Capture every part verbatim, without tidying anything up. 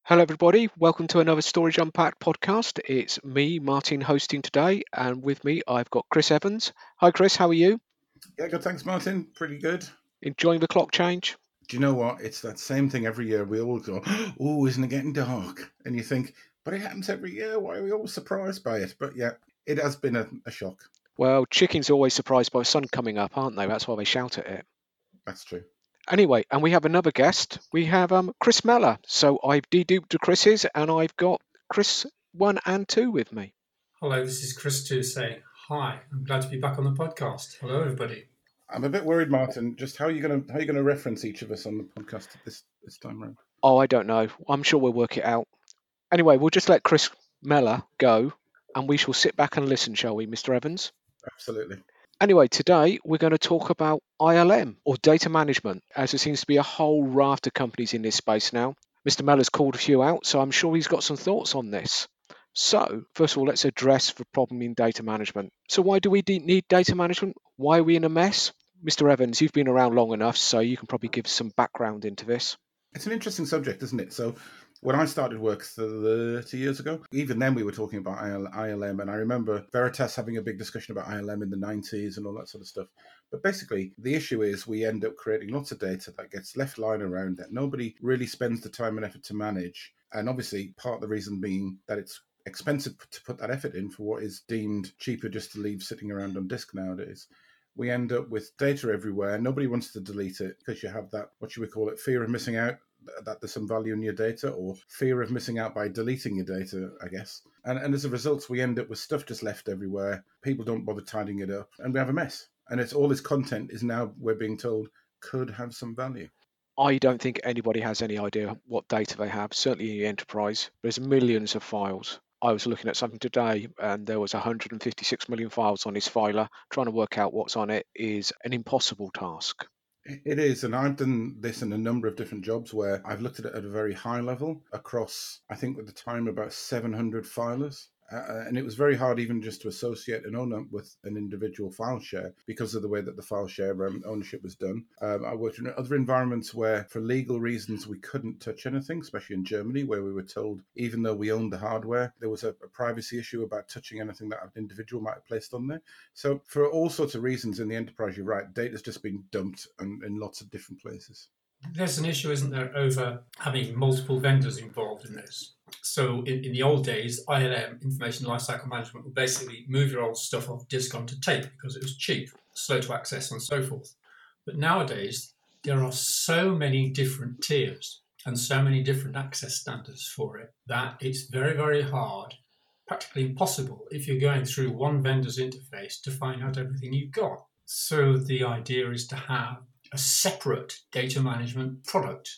Hello, everybody. Welcome to another Storage Unpacked podcast. It's me, Martin, hosting today, and with me, I've got Chris Evans. Hi, Chris. How are you? Yeah, good. Thanks, Martin. Pretty good. Enjoying the clock change? Do you know what? It's that same thing every year. We all go, "Oh, isn't it getting dark?" And you think, "But it happens every year. Why are we always surprised by it?" But yeah, it has been a, a shock. Well, chickens are always surprised by the sun coming up, aren't they? That's why they shout at it. That's true. Anyway, and we have another guest. We have um, Chris Meller. So I've deduped to Chris's, and I've got Chris one and two with me. Hello, this is Chris two saying hi. I'm glad to be back on the podcast. Hello, everybody. I'm a bit worried, Martin. Just how are you gonna how are you gonna reference each of us on the podcast this this time around? Oh, I don't know. I'm sure we'll work it out. Anyway, we'll just let Chris Meller go, and we shall sit back and listen, shall we, Mister Evans? Absolutely. Anyway, today we're going to talk about I L M or data management, as there seems to be a whole raft of companies in this space now. Mister Mellor's called a few out, so I'm sure he's got some thoughts on this. So, first of all, let's address the problem in data management. So, why do we de- need data management? Why are we in a mess? Mister Evans, you've been around long enough, so you can probably give some background into this. It's an interesting subject, isn't it? So when I started work thirty years ago, even then we were talking about I L M, and I remember Veritas having a big discussion about I L M in the nineties and all that sort of stuff. But basically, the issue is we end up creating lots of data that gets left lying around that nobody really spends the time and effort to manage. And obviously, part of the reason being that it's expensive to put that effort in for what is deemed cheaper just to leave sitting around on disk nowadays. We end up with data everywhere. Nobody wants to delete it because you have that, what should we call it, fear of missing out, that there's some value in your data, or fear of missing out by deleting your data, I guess. And, and as a result, we end up with stuff just left everywhere. People don't bother tidying it up, and we have a mess. And it's all this content is now, we're being told, could have some value. I don't think anybody has any idea what data they have, certainly in the enterprise. There's millions of files. I was looking at something today and there was one hundred fifty-six million files on this filer. Trying to work out what's on it is an impossible task. It is, and I've done this in a number of different jobs where I've looked at it at a very high level across, I think at the time, about seven hundred filers. Uh, and it was very hard even just to associate an owner with an individual file share because of the way that the file share um, ownership was done. Um, I worked in other environments where, for legal reasons, we couldn't touch anything, especially in Germany, where we were told, even though we owned the hardware, there was a, a privacy issue about touching anything that an individual might have placed on there. So for all sorts of reasons in the enterprise, you're right, data's just been dumped in, in lots of different places. There's an issue, isn't there, over having multiple vendors involved in this. So in, in the old days, I L M, Information Lifecycle Management, would basically move your old stuff off disk onto tape because it was cheap, slow to access, and so forth. But nowadays, there are so many different tiers and so many different access standards for it that it's very, very hard, practically impossible, if you're going through one vendor's interface to find out everything you've got. So the idea is to have a separate data management product.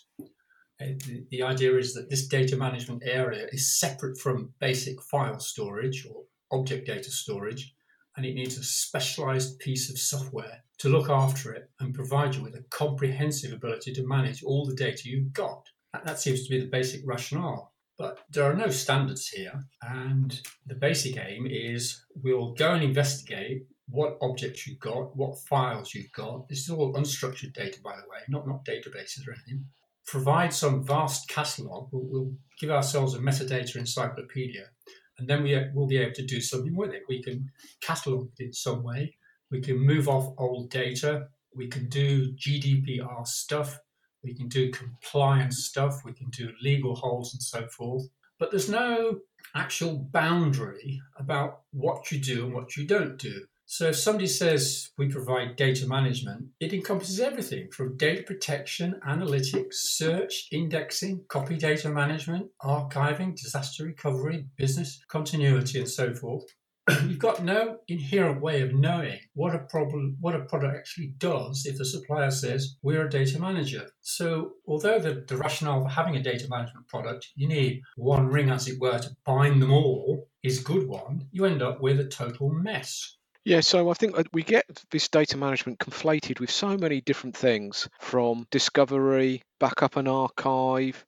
The, the idea is that this data management area is separate from basic file storage or object data storage, and it needs a specialized piece of software to look after it and provide you with a comprehensive ability to manage all the data you've got. That, that seems to be the basic rationale. But there are no standards here, and the basic aim is we'll go and investigate what objects you've got, what files you've got. This is all unstructured data, by the way, not, not databases or anything. Provide some vast catalogue. We'll, we'll give ourselves a metadata encyclopedia, and then we will be able to do something with it. We can catalogue it in some way. We can move off old data. We can do G D P R stuff. We can do compliance stuff. We can do legal holds and so forth. But there's no actual boundary about what you do and what you don't do. So if somebody says we provide data management, it encompasses everything from data protection, analytics, search, indexing, copy data management, archiving, disaster recovery, business continuity, and so forth. You've got no inherent way of knowing what a problem, what a product actually does if the supplier says we're a data manager. So although the, the rationale for having a data management product, you need one ring, as it were, to bind them all, is a good one, you end up with a total mess. Yeah, so I think that we get this data management conflated with so many different things, from discovery, backup and archive,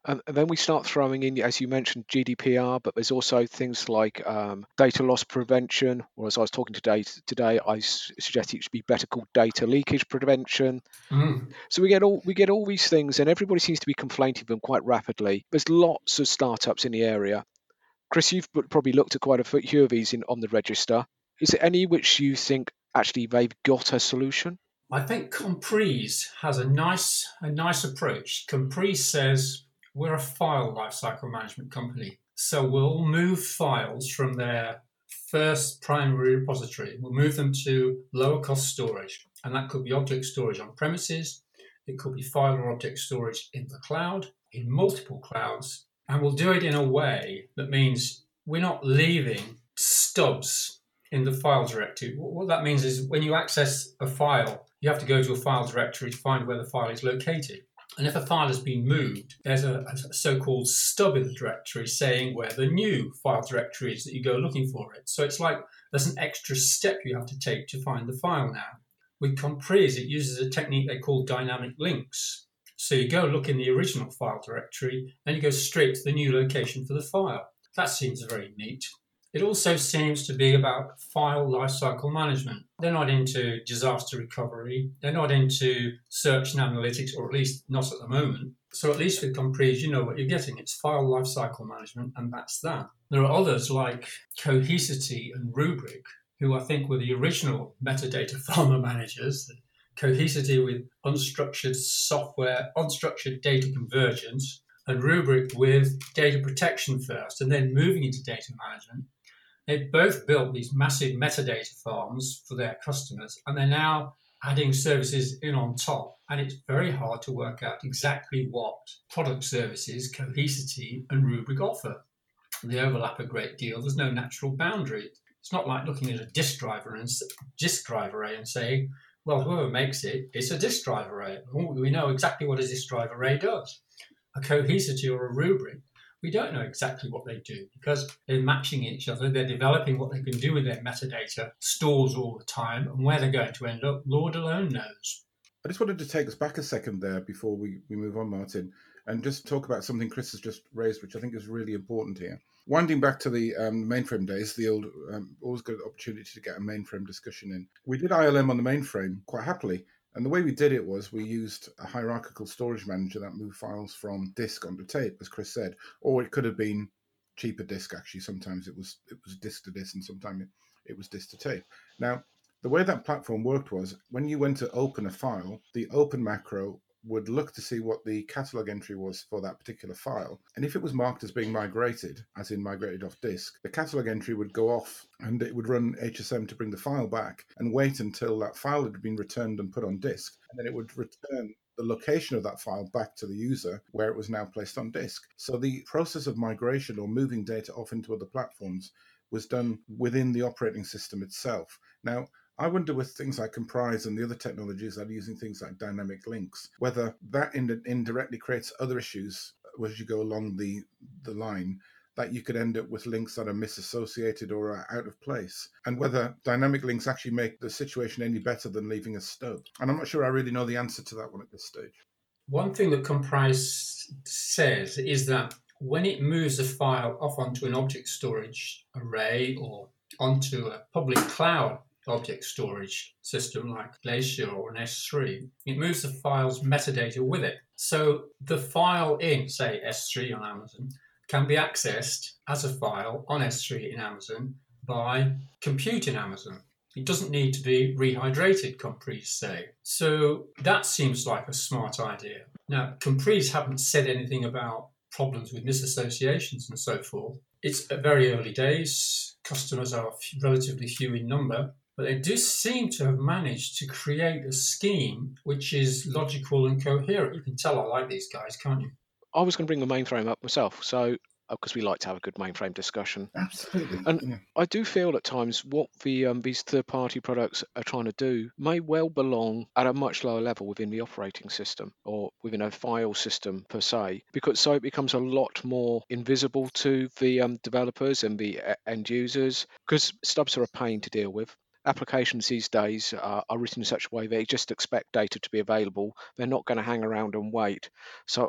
And and then we start throwing in, as you mentioned, G D P R, but there's also things like um, data loss prevention, or as I was talking today, today I s- suggest it should be better called data leakage prevention. Mm. So we get all we get all these things, and everybody seems to be conflating them quite rapidly. There's lots of startups in the area. Chris, you've p- probably looked at quite a few of these in, on the register. Is there any which you think actually they've got a solution? I think Comprise has a nice a nice approach. Comprise says we're a file lifecycle management company, so we'll move files from their first primary repository. We'll move them to lower cost storage, and that could be object storage on premises. It could be file or object storage in the cloud, in multiple clouds, and we'll do it in a way that means we're not leaving stubs in the file directory. What that means is when you access a file, you have to go to a file directory to find where the file is located. And if a file has been moved, there's a, a so-called stub in the directory saying where the new file directory is that you go looking for it. So it's like there's an extra step you have to take to find the file now. With Comprise, it uses a technique they call dynamic links. So you go look in the original file directory, and you go straight to the new location for the file. That seems very neat. It also seems to be about file lifecycle management. They're not into disaster recovery. They're not into search and analytics, or at least not at the moment. So at least with Comprise, you know what you're getting. It's file lifecycle management, and that's that. There are others like Cohesity and Rubrik, who I think were the original metadata farmer managers. Cohesity with unstructured software, unstructured data convergence, and Rubrik with data protection first, and then moving into data management. They've both built these massive metadata farms for their customers, and they're now adding services in on top. And it's very hard to work out exactly what product services Cohesity and Rubrik offer. They overlap a great deal. There's no natural boundary. It's not like looking at a disk driver and disk drive array and saying, well, whoever makes it, it's a disk drive array. We know exactly what a disk drive array does. A Cohesity or a Rubrik, we don't know exactly what they do because they're matching each other. They're developing what they can do with their metadata, stores all the time, and where they're going to end up, Lord alone knows. I just wanted to take us back a second there before we, we move on, Martin, and just talk about something Chris has just raised, which I think is really important here. Winding back to the um, mainframe days, the old, um, always good opportunity to get a mainframe discussion in. We did I L M on the mainframe quite happily. And the way we did it was we used a hierarchical storage manager that moved files from disk onto tape, as Chris said, or it could have been cheaper disk, actually. Sometimes it was it was disk to disk and sometimes it, it was disk to tape. Now, the way that platform worked was when you went to open a file, the open macro would look to see what the catalog entry was for that particular file. And if it was marked as being migrated, as in migrated off disk, the catalog entry would go off and it would run H S M to bring the file back and wait until that file had been returned and put on disk. And then it would return the location of that file back to the user where it was now placed on disk. So the process of migration or moving data off into other platforms was done within the operating system itself. Now, I wonder with things like Comprise and the other technologies that are using things like dynamic links, whether that ind- indirectly creates other issues as you go along the, the line, that you could end up with links that are misassociated or are out of place, and whether dynamic links actually make the situation any better than leaving a stub. And I'm not sure I really know the answer to that one at this stage. One thing that Comprise says is that when it moves a file off onto an object storage array or onto a public cloud object storage system like Glacier or an S three, it moves the file's metadata with it. So the file in, say, S three on Amazon can be accessed as a file on S three in Amazon by compute in Amazon. It doesn't need to be rehydrated, Comprise say. So that seems like a smart idea. Now, Comprise haven't said anything about problems with misassociations and so forth. It's at very early days. Customers are relatively few in number. But they do seem to have managed to create a scheme which is logical and coherent. You can tell I like these guys, can't you? I was going to bring the mainframe up myself, so because we like to have a good mainframe discussion. Absolutely. And yeah. I do feel at times what the um, these third-party products are trying to do may well belong at a much lower level within the operating system or within a file system per se, because so it becomes a lot more invisible to the um, developers and the uh, end users, because stubs are a pain to deal with. Applications these days uh, are written in such a way they just expect data to be available. They're not going to hang around and wait. So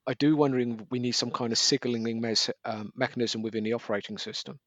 I do wonder if we need some kind of signaling mes- um, mechanism within the operating system.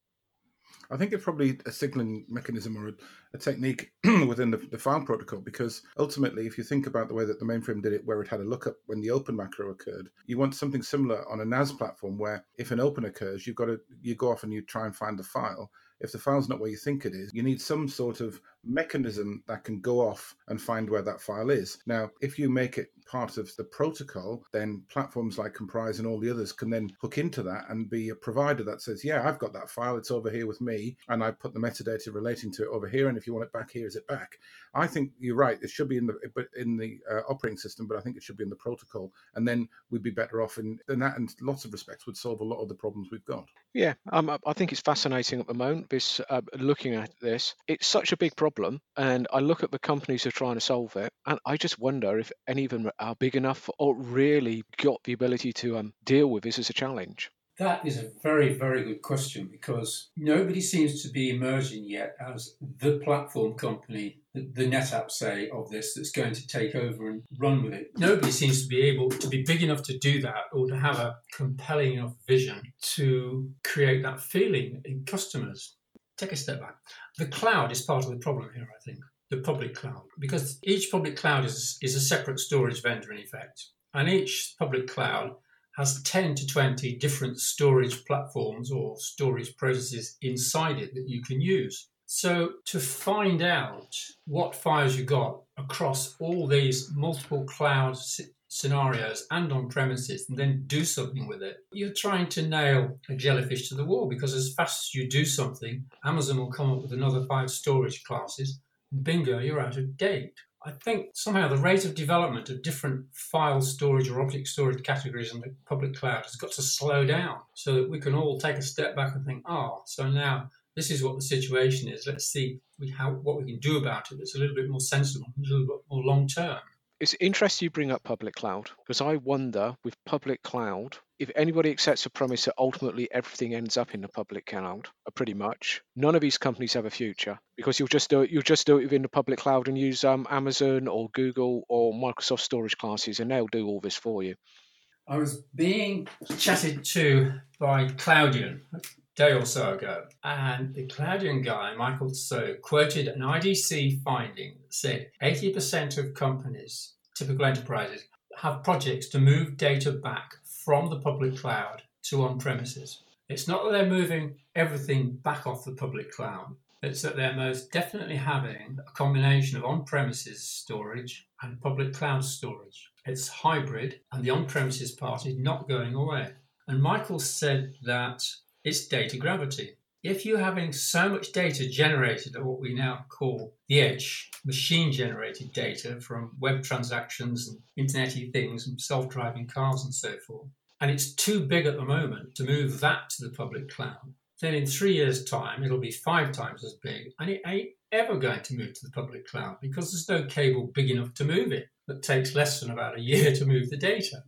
I think it's probably a signaling mechanism or a, a technique within the, the file protocol, because ultimately, if you think about the way that the mainframe did it, where it had a lookup when the open macro occurred, you want something similar on a N A S platform where if an open occurs, you've got to you go off and you try and find the file. If the file's not where you think it is, you need some sort of mechanism that can go off and find where that file is. Now, if you make it part of the protocol, then platforms like Comprise and all the others can then hook into that and be a provider that says, yeah, I've got that file, it's over here with me, and I put the metadata relating to it over here, and if you want it back here, is it back? I think you're right, it should be in the in the uh, operating system, but I think it should be in the protocol, and then we'd be better off in, in that, in lots of respects would solve a lot of the problems we've got. Yeah, um, I think it's fascinating at the moment. This uh, looking at this, it's such a big problem, and I look at the companies who are trying to solve it, and I just wonder if any of them are big enough or really got the ability to um, deal with this as a challenge. That is a very, very good question, because nobody seems to be emerging yet as the platform company, the, the NetApp, say, of this, that's going to take over and run with it. Nobody seems to be able to be big enough to do that, or to have a compelling enough vision to create that feeling in customers. Take a step back. The cloud is part of the problem here, I think, the public cloud, because each public cloud is, is a separate storage vendor in effect, and each public cloud has ten to twenty different storage platforms or storage processes inside it that you can use. So to find out what files you got across all these multiple cloud scenarios and on premises, and then do something with it, you're trying to nail a jellyfish to the wall, because as fast as you do something, Amazon will come up with another five storage classes. Bingo, you're out of date. I think somehow the rate of development of different file storage or object storage categories in the public cloud has got to slow down, so that we can all take a step back and think, oh, so now this is what the situation is. Let's see how what we can do about it that's a little bit more sensible, a little bit more long-term. It's interesting you bring up public cloud, because I wonder with public cloud, if anybody accepts the premise that ultimately everything ends up in the public cloud, uh, pretty much, none of these companies have a future, because you'll just do it. You'll just do it within the public cloud and use um, Amazon or Google or Microsoft storage classes, and they'll do all this for you. I was being chatted to by Cloudian a day or so ago, and the Cloudian guy, Michael So, quoted an I D C finding that said eighty percent of companies, typical enterprises, have projects to move data back from the public cloud to on-premises. It's not that they're moving everything back off the public cloud. It's that they're most definitely having a combination of on-premises storage and public cloud storage. It's hybrid, and the on-premises part is not going away. And Michael said that it's data gravity. If you're having so much data generated at what we now call the edge, machine-generated data from web transactions and internet-y things and self-driving cars and so forth, and it's too big at the moment to move that to the public cloud, then in three years' time, it'll be five times as big, and it ain't ever going to move to the public cloud, because there's no cable big enough to move it. That takes less than about a year to move the data.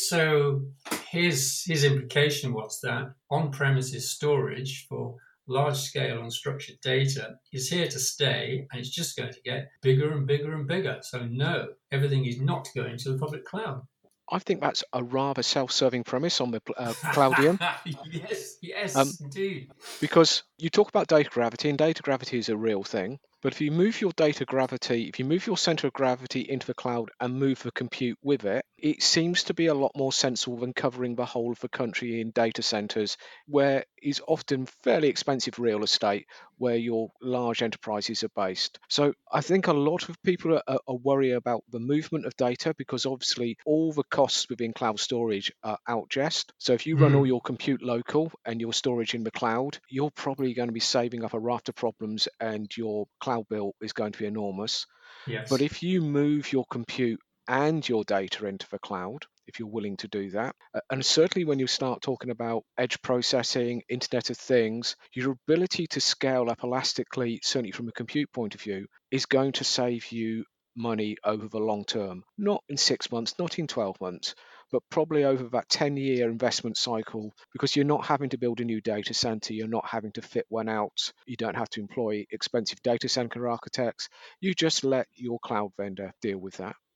So his, his implication was that on-premises storage for large-scale unstructured data is here to stay, and it's just going to get bigger and bigger and bigger. So no, everything is not going to the public cloud. I think that's a rather self-serving premise on the uh, Cloudian. yes, yes, um, indeed. Because you talk about data gravity, and data gravity is a real thing. But if you move your data gravity, if you move your center of gravity into the cloud and move the compute with it, it seems to be a lot more sensible than covering the whole of the country in data centers, where is often fairly expensive real estate, where your large enterprises are based. So I think a lot of people are, are worried about the movement of data, because obviously all the costs within cloud storage are outguessed. So if you run Mm. all your compute local and your storage in the cloud, you're probably going to be saving up a raft of problems, and your cloud bill is going to be enormous. Yes. But if you move your compute and your data into the cloud, if you're willing to do that, and certainly when you start talking about edge processing, Internet of Things, your ability to scale up elastically, certainly from a compute point of view, is going to save you money over the long term, not in six months, not in twelve months, but probably over that ten-year investment cycle, because you're not having to build a new data center, you're not having to fit one out, you don't have to employ expensive data center architects, you just let your cloud vendor deal with that.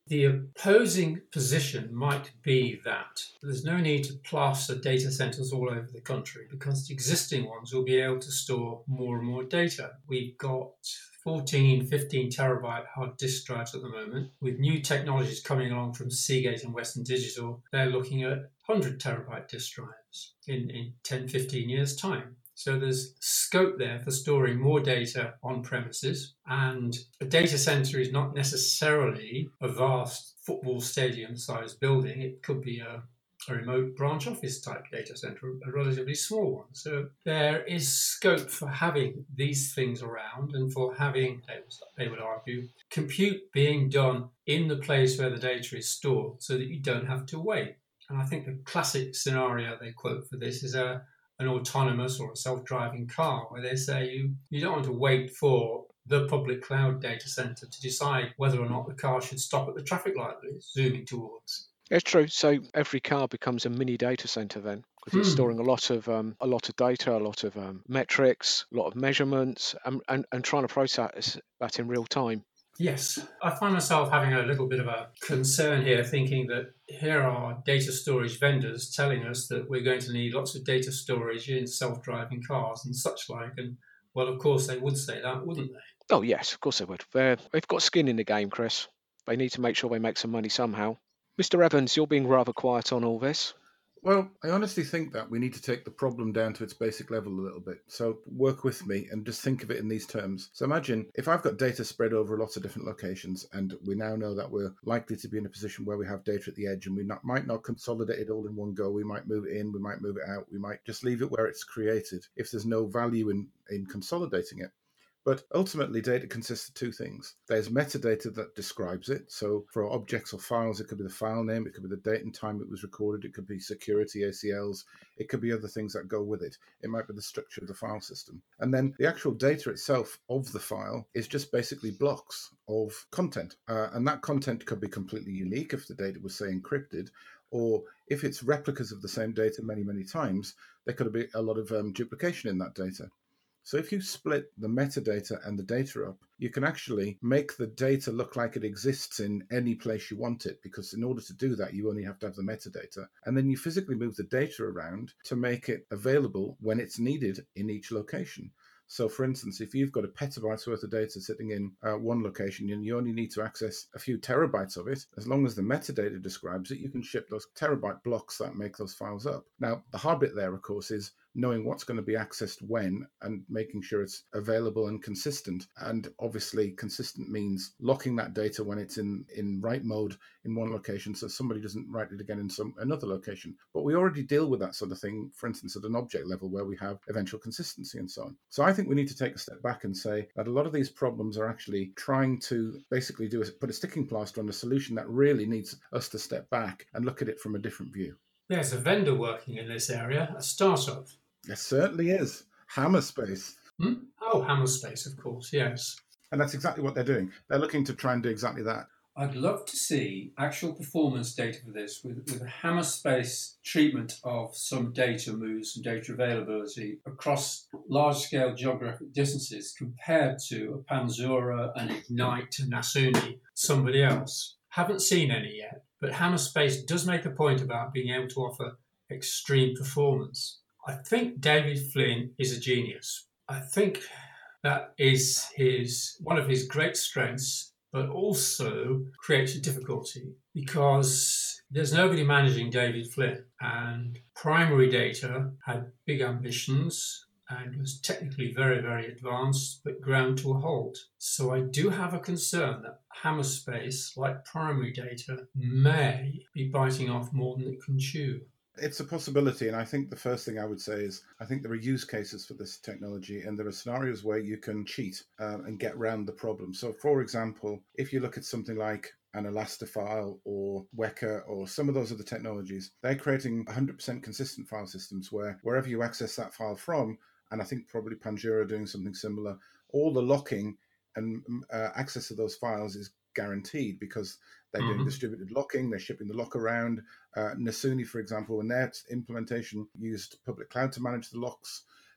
The opposing position might be that there's no need to plaster data centers all over the country because the existing ones will be able to store more and more data. We've got fourteen, fifteen terabyte hard disk drives at the moment. With new technologies coming along from Seagate and Western Digital, they're looking at one hundred terabyte disk drives in, in ten, fifteen years' time. So there's scope there for storing more data on premises, and a data center is not necessarily a vast football stadium sized building. It could be a, a remote branch office type data center, a relatively small one. So there is scope for having these things around and for having, they would argue, compute being done in the place where the data is stored so that you don't have to wait. And I think the classic scenario they quote for this is a an autonomous or a self-driving car, where they say you, you don't want to wait for the public cloud data center to decide whether or not the car should stop at the traffic light that it's zooming towards. It's true. So every car becomes a mini data center then, because it's Hmm. storing a lot of um, a lot of data, a lot of um, metrics, a lot of measurements, and, and, and trying to process that in real time. Yes, I find myself having a little bit of a concern here, thinking that here are data storage vendors telling us that we're going to need lots of data storage in self-driving cars and such like. And, well, of course, they would say that, wouldn't they? Oh, yes, of course they would. They're, they've got skin in the game, Chris. They need to make sure they make some money somehow. Mister Evans, you're being rather quiet on all this. Well, I honestly think that we need to take the problem down to its basic level a little bit. So work with me and just think of it in these terms. So imagine if I've got data spread over lots of different locations, and we now know that we're likely to be in a position where we have data at the edge, and we not, might not consolidate it all in one go. We might move it in, we might move it out, we might just leave it where it's created if there's no value in, in consolidating it. But ultimately, data consists of two things. There's metadata that describes it. So for objects or files, it could be the file name, it could be the date and time it was recorded, it could be security, A C Ls, it could be other things that go with it. It might be the structure of the file system. And then the actual data itself of the file is just basically blocks of content. Uh, and that content could be completely unique if the data was, say, encrypted, or if it's replicas of the same data many, many times, there could be a lot of um, duplication in that data. So if you split the metadata and the data up, you can actually make the data look like it exists in any place you want it, because in order to do that, you only have to have the metadata. And then you physically move the data around to make it available when it's needed in each location. So, for instance, if you've got a petabyte's worth of data sitting in uh, one location and you only need to access a few terabytes of it, as long as the metadata describes it, you can ship those terabyte blocks that make those files up. Now, the hard bit there, of course, is knowing what's going to be accessed when and making sure it's available and consistent. And obviously, consistent means locking that data when it's in, in write mode in one location so somebody doesn't write it again in some another location. But we already deal with that sort of thing, for instance, at an object level where we have eventual consistency and so on. So I think we need to take a step back and say that a lot of these problems are actually trying to basically do is put a sticking plaster on a solution that really needs us to step back and look at it from a different view. There's a vendor working in this area, a startup. It certainly is. Hammerspace. Hmm? Oh, Hammerspace, of course, yes. And that's exactly what they're doing. They're looking to try and do exactly that. I'd love to see actual performance data for this with, with a Hammerspace treatment of some data moves, some data availability across large-scale geographic distances compared to a Panzura, an Ignite, a Nasuni, somebody else. Haven't seen any yet, but Hammerspace does make a point about being able to offer extreme performance. I think David Flynn is a genius. I think that is his one of his great strengths, but also creates a difficulty because there's nobody managing David Flynn, and Primary Data had big ambitions and was technically very, very advanced, but ground to a halt. So I do have a concern that Hammerspace, like Primary Data, may be biting off more than it can chew. It's a possibility, and I think the first thing I would say is I think there are use cases for this technology, and there are scenarios where you can cheat um, and get around the problem. So, for example, if you look at something like an Elastifile or Weka or some of those other technologies, they're creating one hundred percent consistent file systems where wherever you access that file from, and I think probably Panjura are doing something similar, all the locking and uh, access to those files is guaranteed because they're mm-hmm. doing distributed locking, they're shipping the lock around. Uh, Nasuni, for example, when their implementation used public cloud to manage the locks.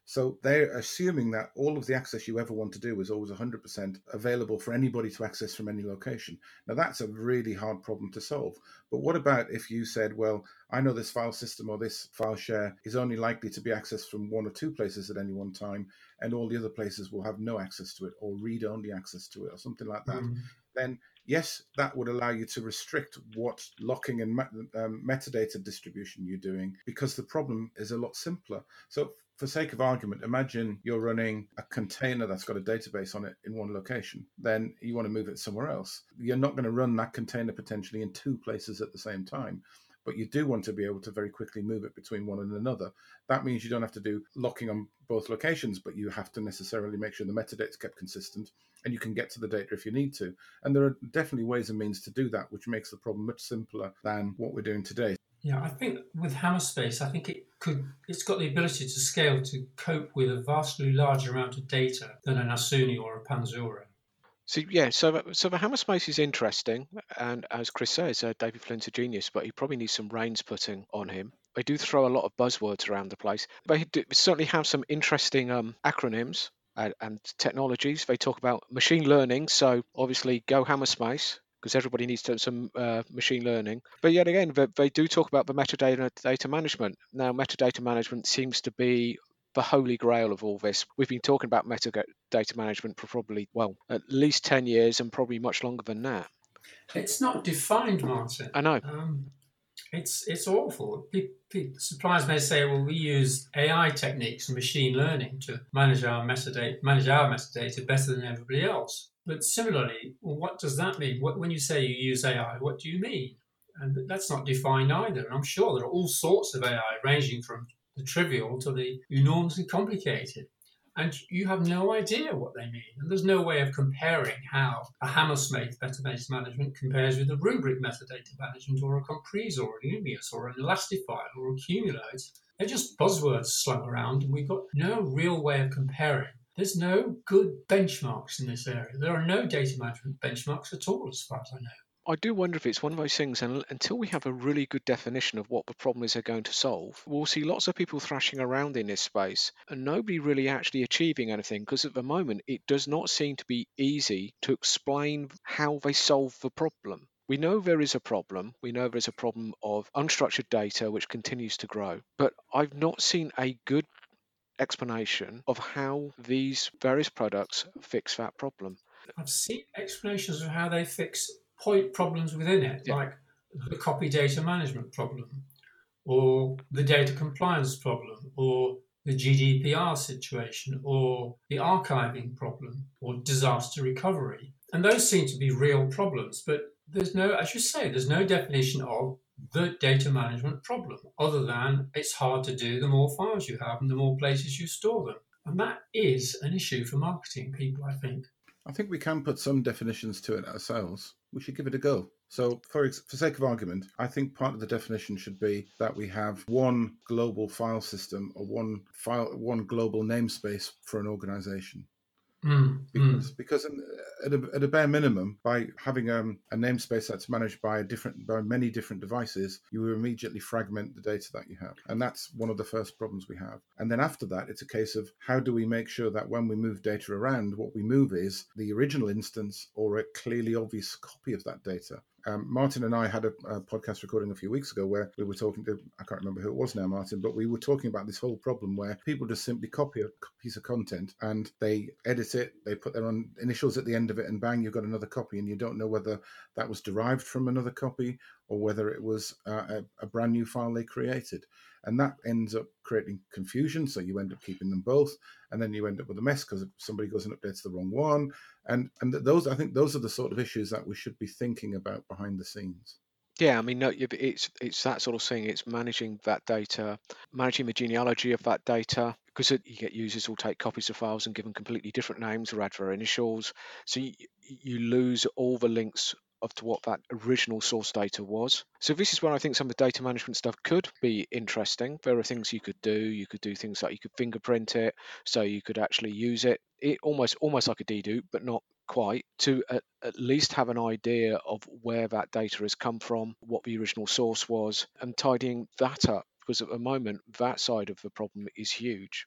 So they're assuming that all of the access you ever want to do is always one hundred percent available for anybody to access from any location. Now, that's a really hard problem to solve. But what about if you said, well, I know this file system or this file share is only likely to be accessed from one or two places at any one time, and all the other places will have no access to it or read-only access to it or something like that. Mm. Then yes, that would allow you to restrict what locking and um, metadata distribution you're doing, because the problem is a lot simpler. So for sake of argument, imagine you're running a container that's got a database on it in one location. Then you want to move it somewhere else. You're not going to run that container potentially in two places at the same time, but you do want to be able to very quickly move it between one and another. That means you don't have to do locking on both locations, but you have to necessarily make sure the metadata is kept consistent and you can get to the data if you need to. And there are definitely ways and means to do that, which makes the problem much simpler than what we're doing today. Yeah, I think with Hammerspace, I think it could, it's got the ability to scale to cope with a vastly larger amount of data than an Asuni or a Panzura. So yeah, so so the Hammerspace is interesting, and as Chris says, uh, David Flynn's a genius, but he probably needs some reins putting on him. They do throw a lot of buzzwords around the place. They do certainly have some interesting um, acronyms and, and technologies. They talk about machine learning, so obviously go Hammerspace, because everybody needs to, some uh, machine learning. But yet again, they, they do talk about the metadata data management. Now, metadata management seems to be the holy grail of all this. We've been talking about metadata management for probably, well, at least ten years and probably much longer than that. It's not defined, Martin. I know. Um, it's it's awful. People, people, suppliers may say, well, we use A I techniques and machine learning to manage our metadata, manage our metadata better than everybody else. But similarly, well, what does that mean? What, when you say you use A I, what do you mean? And that's not defined either. And I'm sure there are all sorts of A I, ranging from the trivial to the enormously complicated. And you have no idea what they mean. And there's no way of comparing how a Hammerspace metadata management compares with a Rubrik metadata management or a Comprisa or an Umius or an Elastifile or a Cumulate. They're just buzzwords slung around, and we've got no real way of comparing. There's no good benchmarks in this area. There are no data management benchmarks at all, as far as I know. I do wonder if it's one of those things, and until we have a really good definition of what the problem is they're going to solve, we'll see lots of people thrashing around in this space and nobody really actually achieving anything, because at the moment it does not seem to be easy to explain how they solve the problem. We know there is a problem. We know there's a problem of unstructured data which continues to grow, but I've not seen a good explanation of how these various products fix that problem. I've seen explanations of how they fix point problems within it, yeah. like the copy data management problem, or the data compliance problem, or the G D P R situation, or the archiving problem, or disaster recovery. And those seem to be real problems, but there's no, as you say, there's no definition of the data management problem, other than it's hard to do the more files you have and the more places you store them. And that is an issue for marketing people, I think. I think we can put some definitions to it ourselves. We should give it a go. So for, for sake of argument, I think part of the definition should be that we have one global file system or one file, one global namespace for an organization. Mm, because mm. because at a, at a bare minimum, by having um, a namespace that's managed by a different by many different devices, you will immediately fragment the data that you have, and that's one of the first problems we have. And then after that, it's a case of how do we make sure that when we move data around, what we move is the original instance or a clearly obvious copy of that data. Um, Martin and I had a, a podcast recording a few weeks ago where we were talking to, I can't remember who it was now, Martin, but we were talking about this whole problem where people just simply copy a piece of content and they edit it, they put their own initials at the end of it, and bang, you've got another copy, and you don't know whether that was derived from another copy or whether it was uh, a, a brand new file they created. And that ends up creating confusion, so you end up keeping them both, and then you end up with a mess because somebody goes and updates the wrong one. And and those, I think those are the sort of issues that we should be thinking about behind the scenes. Yeah, I mean, no, it's it's that sort of thing. It's managing that data, managing the genealogy of that data, because it, you get users who'll take copies of files and give them completely different names or add their initials. So you, you lose all the links of to what that original source data was. So this is where I think some of the data management stuff could be interesting. There are things you could do. You could do things like you could fingerprint it, so you could actually use it. It almost almost like a dedupe, but not quite, to at, at least have an idea of where that data has come from, what the original source was, and tidying that up, because at the moment that side of the problem is huge.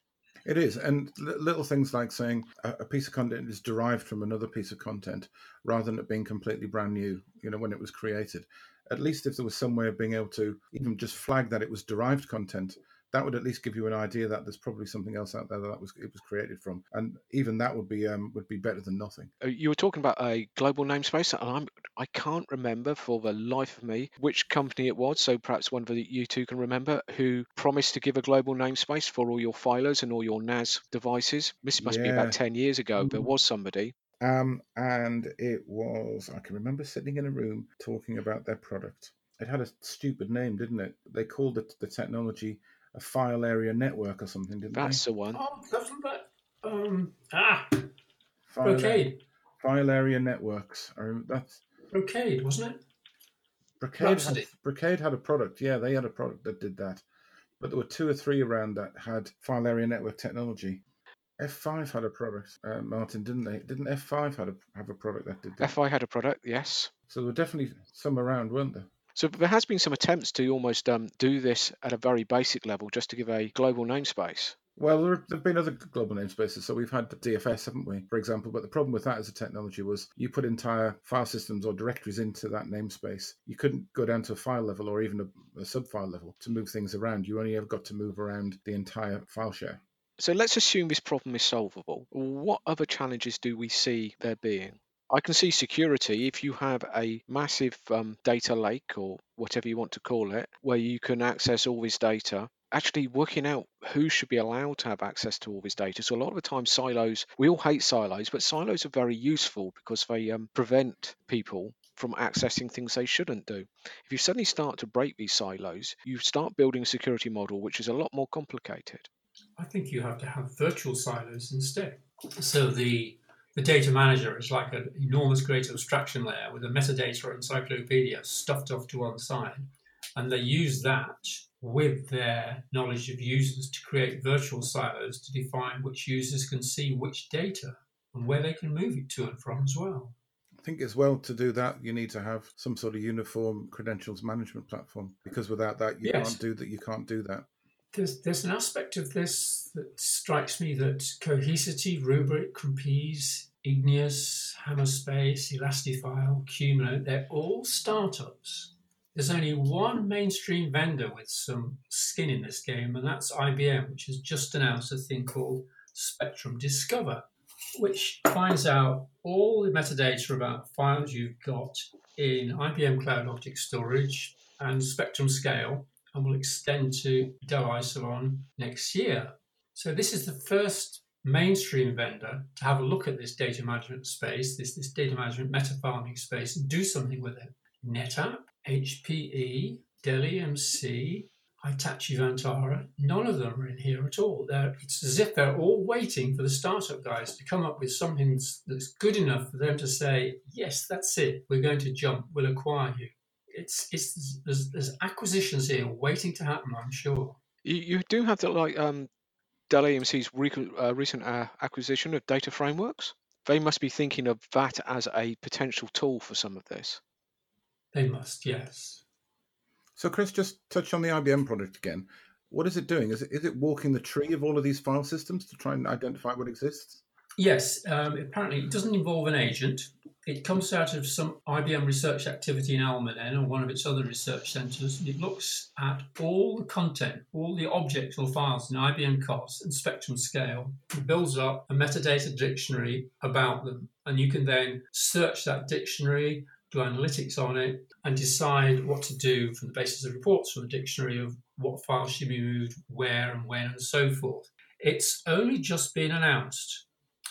It is. And li- little things like saying a, a piece of content is derived from another piece of content rather than it being completely brand new, you know, when it was created. At least if there was some way of being able to even just flag that it was derived content, that would at least give you an idea that there's probably something else out there that was it was created from, and even that would be um, would be better than nothing. Uh, You were talking about a global namespace, and I'm I can't remember for the life of me which company it was. So perhaps one of the, you two can remember, who promised to give a global namespace for all your filers and all your N A S devices. This must be about Yeah, ten years ago. There was somebody. um, and it was I can remember sitting in a room talking about their product. It had a stupid name, didn't it? They called it the technology a file area network or something, didn't That's they? the one. Oh, wasn't that? Um, ah, File, Brocade. file area networks. I remember that's Brocade, wasn't it? Brocade had, Rhapsody. Brocade had a product. Yeah, they had a product that did that. But there were two or three around that had file area network technology. F five had a product, uh, Martin, didn't they? Didn't F five had a, have a product that did that? F I had a product, yes. So there were definitely some around, weren't there? So there has been some attempts to almost um, do this at a very basic level, just to give a global namespace. Well, there have been other global namespaces. So we've had D F S, haven't we, for example? But the problem with that as a technology was you put entire file systems or directories into that namespace. You couldn't go down to a file level or even a, a sub-file level to move things around. You only ever got to move around the entire file share. So let's assume this problem is solvable. What other challenges do we see there being? I can see security. If you have a massive um, data lake, or whatever you want to call it, where you can access all this data, actually working out who should be allowed to have access to all this data. So a lot of the time silos, we all hate silos, but silos are very useful because they um, prevent people from accessing things they shouldn't do. If you suddenly start to break these silos, you start building a security model which is a lot more complicated. I think you have to have virtual silos instead. So the the data manager is like an enormous great abstraction layer with a metadata encyclopedia stuffed off to one side. And they use that with their knowledge of users to create virtual silos to define which users can see which data and where they can move it to and from as well. I think as well, to do that, you need to have some sort of uniform credentials management platform, because without that, you Yes. can't do that. You can't do that. There's, there's an aspect of this that strikes me that Cohesity, Rubrik, Compese, Igneous, Hammerspace, Elastifile, Cumulo, they're all startups. There's only one mainstream vendor with some skin in this game, and that's I B M, which has just announced a thing called Spectrum Discover, which finds out all the metadata about files you've got in I B M Cloud Object Storage and Spectrum Scale, and will extend to Dell Isilon next year. So this is the first mainstream vendor to have a look at this data management space, this, this data management meta farming space, and do something with it. NetApp, H P E, Dell E M C, Hitachi Vantara, none of them are in here at all. They're, it's as if they're all waiting for the startup guys to come up with something that's good enough for them to say, yes, that's it, we're going to jump, we'll acquire you. It's it's there's, there's acquisitions here waiting to happen, I'm sure. You, you do have the like um, Dell E M C's rec- uh, recent uh, acquisition of Data Frameworks. They must be thinking of that as a potential tool for some of this. They must, yes. So, Chris, just touch on the I B M product again. What is it doing? Is it is it walking the tree of all of these file systems to try and identify what exists? Yes, um, apparently it doesn't involve an agent. It comes out of some I B M research activity in Almaden or one of its other research centres. It looks at all the content, all the objects or files in I B M C O S and Spectrum Scale. It builds up a metadata dictionary about them, and you can then search that dictionary, do analytics on it, and decide what to do from the basis of reports from the dictionary of what files should be moved, where and when, and so forth. It's only just been announced.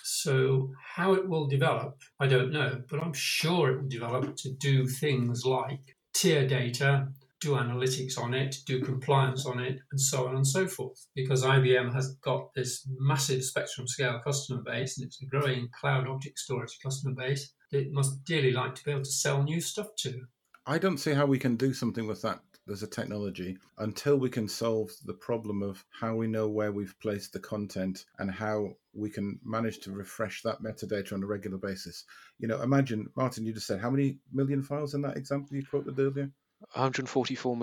So how it will develop, I don't know, but I'm sure it will develop to do things like tier data, do analytics on it, do compliance on it, and so on and so forth. Because I B M has got this massive Spectrum Scale customer base, and it's a growing cloud object storage customer base that it must dearly like to be able to sell new stuff to. I don't see how we can do something with that as a technology until we can solve the problem of how we know where we've placed the content and how we can manage to refresh that metadata on a regular basis. You know, imagine, Martin, you just said how many million files in that example you quoted earlier? one hundred forty-four million.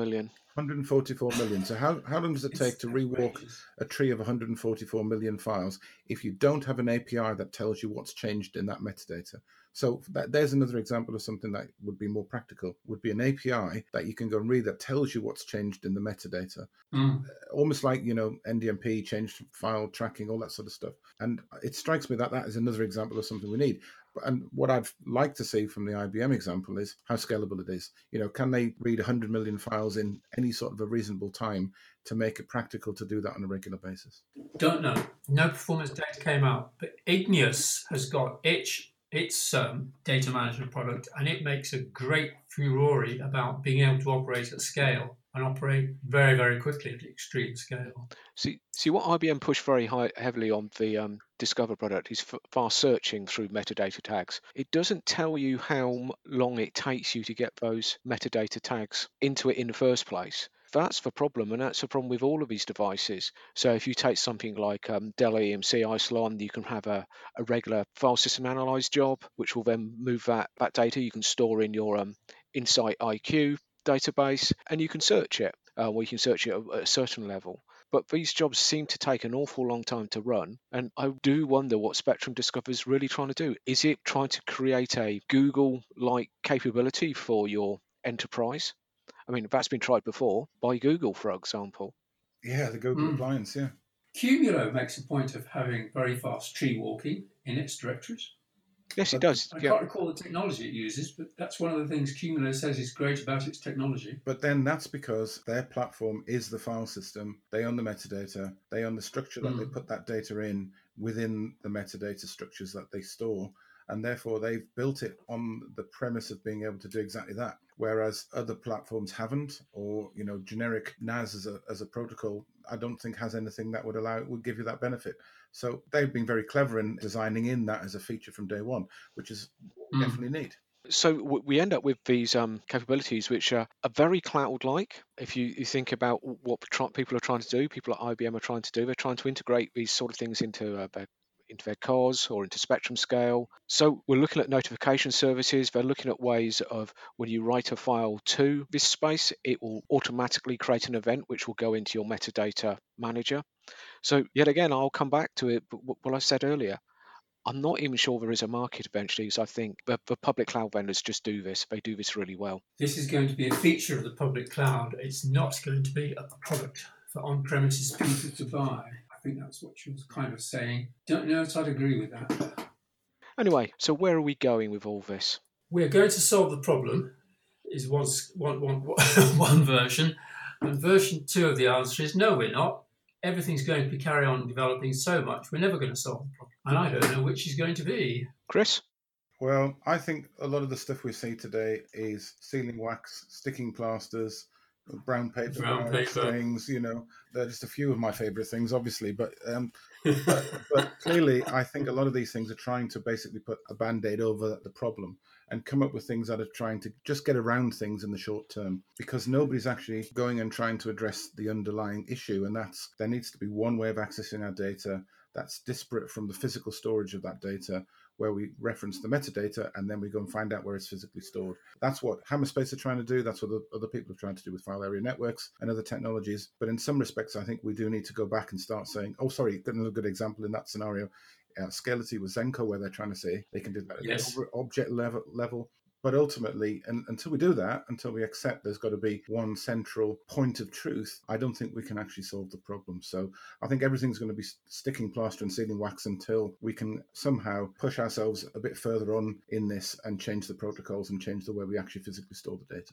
one hundred forty-four million. So how, how long does it take It's to rewalk outrageous. a tree of one hundred forty-four million files if you don't have an A P I that tells you what's changed in that metadata? So that, there's another example of something that would be more practical, would be an A P I that you can go and read that tells you what's changed in the metadata. Mm. Almost like, you know, N D M P, changed file tracking, all that sort of stuff. And it strikes me that that is another example of something we need. And what I'd like to see from the I B M example is how scalable it is. You know, can they read one hundred million files in any sort of a reasonable time to make it practical to do that on a regular basis? Don't know. No performance data came out, but Igneous has got its its um, data management product, and it makes a great furore about being able to operate at scale and operate very, very quickly at extreme scale. See, see what I B M pushed very high, heavily on the um, Discover product is f- fast searching through metadata tags. It doesn't tell you how m- long it takes you to get those metadata tags into it in the first place. That's the problem, and that's the problem with all of these devices. So if you take something like um, Dell E M C Isilon, you can have a, a regular file system analyze job, which will then move that, that data you can store in your um, Insight I Q database, and you can search it, uh, or you can search it at a certain level. But these jobs seem to take an awful long time to run. And I do wonder what Spectrum Discover is really trying to do. Is it trying to create a Google-like capability for your enterprise? I mean, that's been tried before by Google, for example. Yeah, the Google Mm. appliance, yeah. Cumulo makes a point of having very fast tree walking in its directories. Yes, it But- does. I Yeah. can't recall the technology it uses, but that's one of the things Cumulo says is great about its technology. But then that's because their platform is the file system. They own the metadata. They own the structure that they Mm. put that data in within the metadata structures that they store. And therefore, they've built it on the premise of being able to do exactly that. Whereas other platforms haven't, or, you know, generic N A S as a, as a protocol, I don't think has anything that would allow, would give you that benefit. So they've been very clever in designing in that as a feature from day one, which is what we Mm. definitely need. So w- we end up with these um, capabilities which are, are very cloud-like. If you, you think about what tr- people are trying to do, people at I B M are trying to do, they're trying to integrate these sort of things into uh, their into their cars or into Spectrum Scale. So we're looking at notification services. They're looking at ways of when you write a file to this space, it will automatically create an event which will go into your metadata manager. So yet again, I'll come back to it, but what I said earlier. I'm not even sure there is a market eventually, because I think the, the public cloud vendors just do this. They do this really well. This is going to be a feature of the public cloud. It's not going to be a product for on-premises people to buy. I think that's what she was kind of saying. Don't know if I'd agree with that. Anyway, so where are we going with all this? We're going to solve the problem, is one, one, one, one version. And version two of the answer is no, we're not. Everything's going to be carry on developing so much, we're never going to solve the problem. And I don't know which is going to be. Chris? Well, I think a lot of the stuff we see today is sealing wax, sticking plasters, brown paper, Brown brown paper. strings. You know, they're just a few of my favourite things, obviously. But um, but, but clearly, I think a lot of these things are trying to basically put a band-aid over the problem and come up with things that are trying to just get around things in the short term, because nobody's actually going and trying to address the underlying issue, and that's there needs to be one way of accessing our data that's disparate from the physical storage of that data, where we reference the metadata and then we go and find out where it's physically stored. That's what Hammerspace are trying to do. That's what other people are trying to do with file area networks and other technologies. But in some respects, I think we do need to go back and start saying, oh, sorry, another good example in that scenario, uh, Scality with Zenko, where they're trying to say they can do that at Yes. the object level, level. But ultimately, and until we do that, until we accept there's got to be one central point of truth, I don't think we can actually solve the problem. So I think everything's going to be sticking plaster and sealing wax until we can somehow push ourselves a bit further on in this and change the protocols and change the way we actually physically store the data.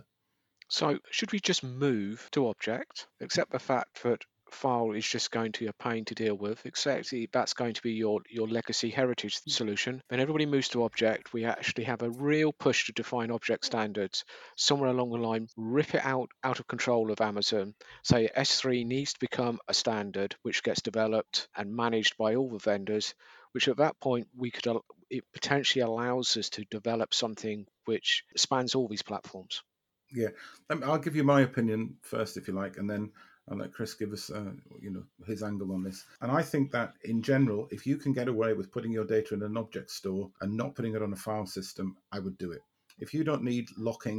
So should we just move to object, accept the fact that file is just going to be a pain to deal with, except that's going to be your, your legacy heritage solution. Then everybody moves to object. We actually have a real push to define object standards. Somewhere along the line, rip it out, out of control of Amazon. Say S three needs to become a standard which gets developed and managed by all the vendors, which at that point we could it potentially allows us to develop something which spans all these platforms. Yeah, I'll give you my opinion first, if you like, and then I'll let Chris give us, uh, you know, his angle on this. And I think that in general, if you can get away with putting your data in an object store and not putting it on a file system, I would do it. If you don't need locking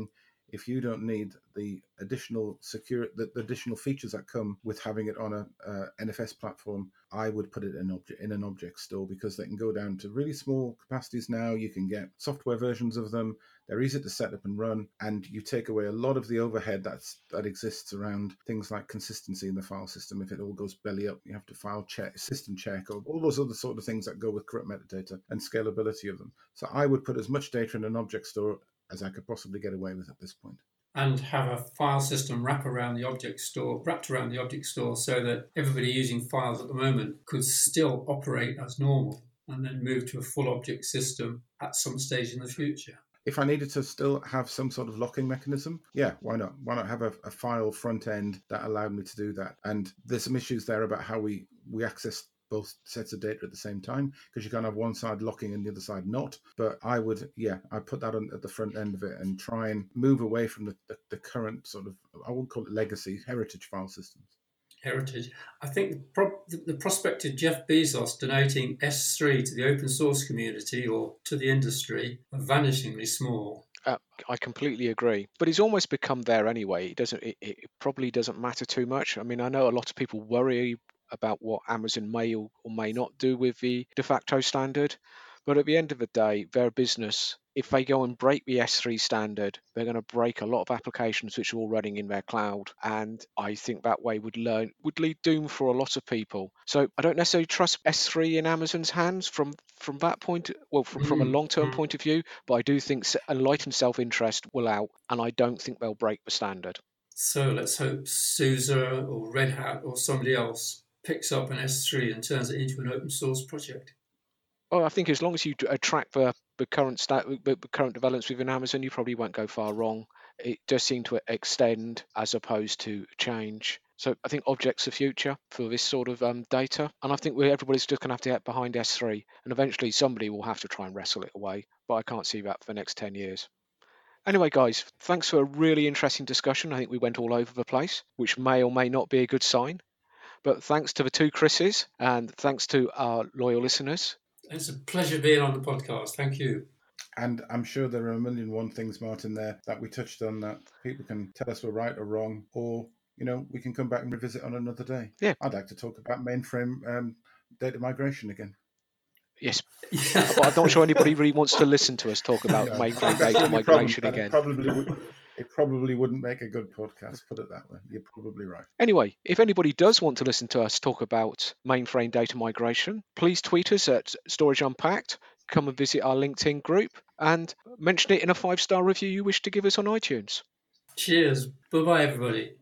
if you don't need the additional secure, the, the additional features that come with having it on a, a N F S platform, I would put it in object in an object store, because they can go down to really small capacities now. You can get software versions of them. They're easy to set up and run, and you take away a lot of the overhead that's that exists around things like consistency in the file system. If it all goes belly up, you have to file check, system check, or all those other sort of things that go with corrupt metadata and scalability of them. So I would put as much data in an object store as I could possibly get away with at this point. And have a file system wrap around the object store, wrapped around the object store, so that everybody using files at the moment could still operate as normal, and then move to a full object system at some stage in the future. If I needed to still have some sort of locking mechanism, yeah, why not? Why not have a, a file front end that allowed me to do that? And there's some issues there about how we, we access both sets of data at the same time, because you can't have one side locking and the other side not. But I would, yeah, I'd put that on at the front end of it and try and move away from the, the, the current sort of, I wouldn't call it legacy, heritage file systems. Heritage. I think the, pro- the prospect of Jeff Bezos donating S three to the open source community or to the industry are vanishingly small. Uh, I completely agree, but it's almost become there anyway. It doesn't. It, it probably doesn't matter too much. I mean, I know a lot of people worry about what Amazon may or, or may not do with the de facto standard, but at the end of the day, they're a business. If they go and break the S three standard, they're going to break a lot of applications which are all running in their cloud, and I think that way would learn would lead doom for a lot of people. So I don't necessarily trust S three in Amazon's hands from from that point, well, from, from a long-term point of view, but I do think enlightened self-interest will out, and I don't think they'll break the standard. So let's hope SUSE or Red Hat or somebody else picks up an S three and turns it into an open source project. Oh, I think as long as you track the the current stat, the current developments within Amazon, you probably won't go far wrong. It does seem to extend as opposed to change. So I think objects are future for this sort of um, data, and I think we're, everybody's just going to have to get behind S three, and eventually somebody will have to try and wrestle it away. But I can't see that for the next ten years. Anyway, guys, thanks for a really interesting discussion. I think we went all over the place, which may or may not be a good sign. But thanks to the two Chris's, and thanks to our loyal listeners. It's a pleasure being on the podcast. Thank you. And I'm sure there are a million one things, Martin, there that we touched on that people can tell us we're right or wrong, or, you know, we can come back and revisit on another day. Yeah. I'd like to talk about mainframe um, data migration again. Yes. But I'm not sure anybody really wants to listen to us talk about no. mainframe data migration probably, again. Probably would, it probably wouldn't make a good podcast, put it that way. You're probably right. Anyway, if anybody does want to listen to us talk about mainframe data migration, please tweet us at Storage Unpacked, come and visit our LinkedIn group, and mention it in a five-star review you wish to give us on iTunes. Cheers. Bye-bye, everybody.